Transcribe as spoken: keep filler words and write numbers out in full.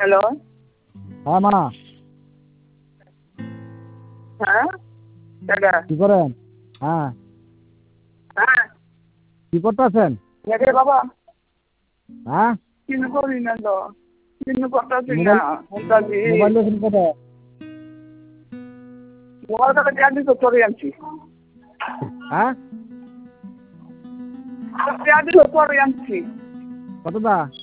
Hello. হ্যাঁ মা। হ্যাঁ দাদা কি করেন? হ্যাঁ হ্যাঁ কি করতেছেন? দেখে বাবা হ্যাঁ কিনে করি না তো কিনে করতেছি না মোবাইল ফোনটাছি মোবাইল দেখুন কোথায়? মোবাইল কাটা পেঁয়াজি তো চলে আনছি হ্যাঁ পেঁয়াজি তো চলে আনছি কত দা?